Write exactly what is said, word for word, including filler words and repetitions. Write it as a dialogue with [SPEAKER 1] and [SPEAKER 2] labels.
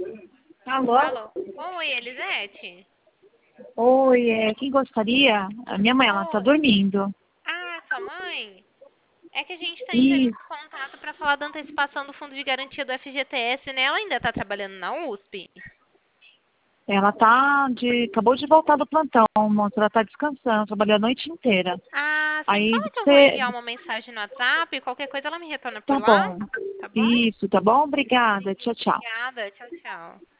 [SPEAKER 1] Alô?
[SPEAKER 2] Alô? Oi, Elisete?
[SPEAKER 1] Oi, é, quem gostaria? A minha mãe, ela tá
[SPEAKER 2] Oi.
[SPEAKER 1] dormindo.
[SPEAKER 2] Ah, sua mãe? É que a gente está entrando
[SPEAKER 1] E
[SPEAKER 2] em contato para falar da antecipação do Fundo de Garantia do F G T S, né? Ela ainda está trabalhando na U S P?
[SPEAKER 1] ela tá de. Acabou de voltar do plantão, moça. Ela tá descansando, trabalhou a noite inteira.
[SPEAKER 2] Ah, sim.
[SPEAKER 1] Aí
[SPEAKER 2] Fala que eu vou
[SPEAKER 1] você.
[SPEAKER 2] enviar uma mensagem no WhatsApp. Qualquer coisa ela me retorna por
[SPEAKER 1] Tá
[SPEAKER 2] lá.
[SPEAKER 1] bom.
[SPEAKER 2] Tá bom?
[SPEAKER 1] Isso, tá bom? Obrigada. Tchau, tchau.
[SPEAKER 2] Obrigada. Tchau, tchau.